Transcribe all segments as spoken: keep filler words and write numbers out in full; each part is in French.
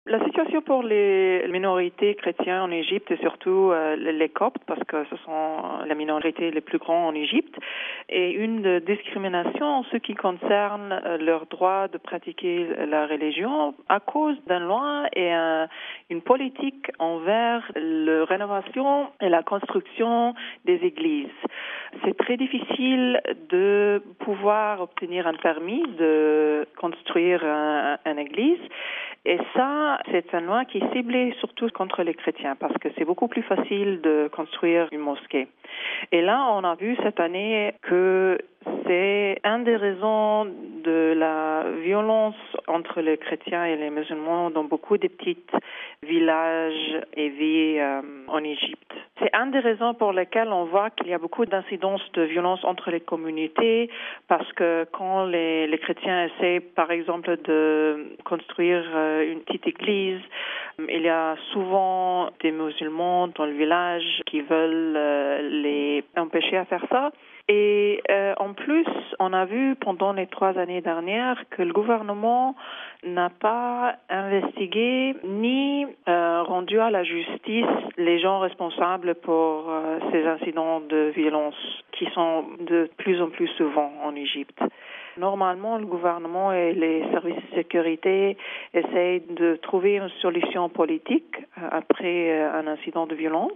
La situation pour les minorités chrétiennes en Égypte, et surtout euh, les Coptes, parce que ce sont les minorités les plus grandes en Égypte, est une discrimination en ce qui concerne euh, leur droit de pratiquer la religion à cause d'une loi et un, une politique envers la rénovation et la construction des églises. C'est très difficile de pouvoir obtenir un permis de construire un, une église. Et ça, c'est une loi qui est ciblée surtout contre les chrétiens parce que c'est beaucoup plus facile de construire une mosquée. Et là, on a vu cette année que c'est une des raisons de la violence entre les chrétiens et les musulmans dans beaucoup de petits villages et villes euh, en Égypte. C'est une des raisons pour lesquelles on voit qu'il y a beaucoup d'incidences de violence entre les communautés parce que quand les, les chrétiens essaient, par exemple, de construire euh, une petite église, il y a souvent des musulmans dans le village qui veulent euh, les empêcher à faire ça. Et euh, en plus, on a vu pendant les trois années dernières que le gouvernement n'a pas investigué ni euh, rendu à la justice les gens responsables pour euh, ces incidents de violence qui sont de plus en plus souvent en Égypte. Normalement, le gouvernement et les services de sécurité essayent de trouver une solution politique après un incident de violence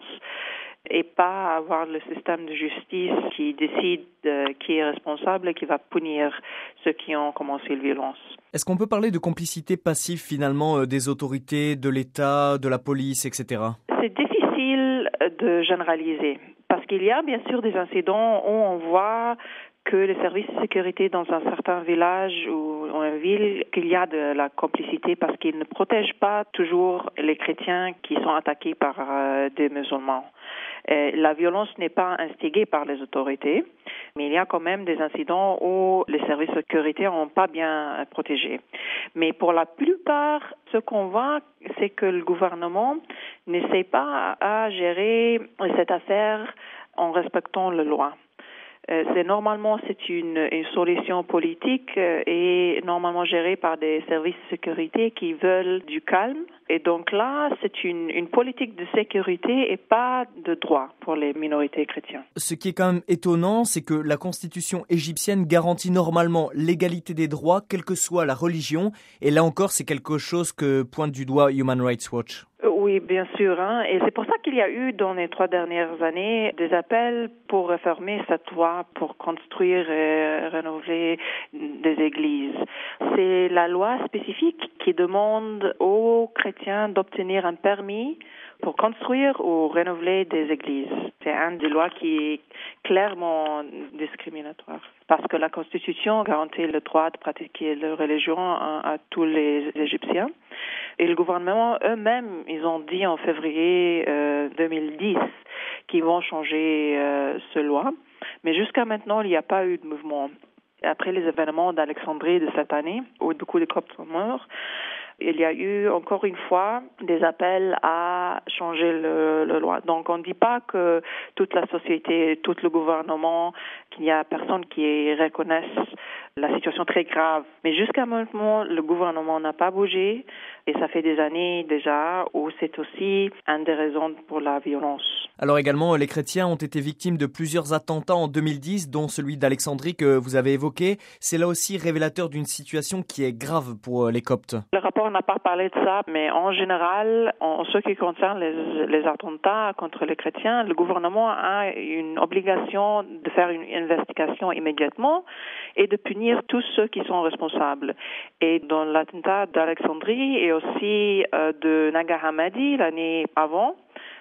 et pas avoir le système de justice qui décide euh, qui est responsable et qui va punir ceux qui ont commencé la violence. Est-ce qu'on peut parler de complicité passive finalement euh, des autorités, de l'État, de la police, et cetera? C'est difficile de généraliser parce qu'il y a bien sûr des incidents où on voit que les services de sécurité dans un certain village ou une ville, qu'il y a de la complicité parce qu'ils ne protègent pas toujours les chrétiens qui sont attaqués par euh, des musulmans. Et la violence n'est pas instigée par les autorités, mais il y a quand même des incidents où les services de sécurité n'ont pas bien protégé. Mais pour la plupart, ce qu'on voit, c'est que le gouvernement n'essaie pas à gérer cette affaire en respectant la loi. C'est normalement c'est une, une solution politique et normalement gérée par des services de sécurité qui veulent du calme. Et donc là, c'est une, une politique de sécurité et pas de droit pour les minorités chrétiennes. Ce qui est quand même étonnant, c'est que la constitution égyptienne garantit normalement l'égalité des droits, quelle que soit la religion. Et là encore, c'est quelque chose que pointe du doigt Human Rights Watch. Oui, bien sûr. Hein. Et c'est pour ça qu'il y a eu dans les trois dernières années des appels pour réformer cette loi, pour construire et renouveler des églises. C'est la loi spécifique qui demande aux chrétiens d'obtenir un permis pour construire ou renouveler des églises. C'est une des lois qui est clairement discriminatoire. Parce que la Constitution garantit le droit de pratiquer la religion à, à tous les Égyptiens. Et le gouvernement eux-mêmes, ils ont dit en février euh, deux mille dix qu'ils vont changer euh, ce loi. Mais jusqu'à maintenant, il n'y a pas eu de mouvement. Après les événements d'Alexandrie de cette année, où beaucoup de Coptes sont morts, il y a eu encore une fois des appels à changer le, le loi. Donc on ne dit pas que toute la société, tout le gouvernement, qu'il n'y a personne qui reconnaisse la situation très grave. Mais jusqu'à maintenant, le gouvernement n'a pas bougé et ça fait des années déjà où c'est aussi une des raisons pour la violence. Alors également, les chrétiens ont été victimes de plusieurs attentats en deux mille dix, dont celui d'Alexandrie que vous avez évoqué. C'est là aussi révélateur d'une situation qui est grave pour les Coptes. Le rapport n'a pas parlé de ça, mais en général, en ce qui concerne les, les attentats contre les chrétiens, le gouvernement a une obligation de faire une investigation immédiatement et de punir tous ceux qui sont responsables. Et dans l'attentat d'Alexandrie et aussi euh, de Nag Hammadi l'année avant,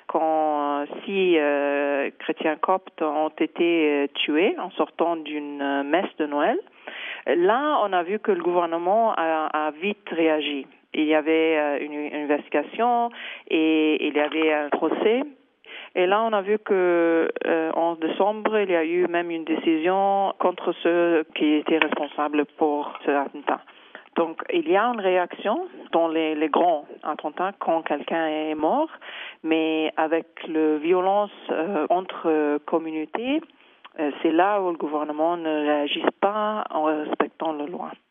quand six euh, chrétiens coptes ont été euh, tués en sortant d'une euh, messe de Noël, là, on a vu que le gouvernement a, a vite réagi. Il y avait euh, une, une investigation et il y avait un procès. Et là, on a vu que euh, en décembre, il y a eu même une décision contre ceux qui étaient responsables pour cet attentat. Donc, il y a une réaction dans les, les grands attentats quand quelqu'un est mort, mais avec la violence euh, entre communautés, euh, c'est là où le gouvernement ne réagit pas en respectant la loi.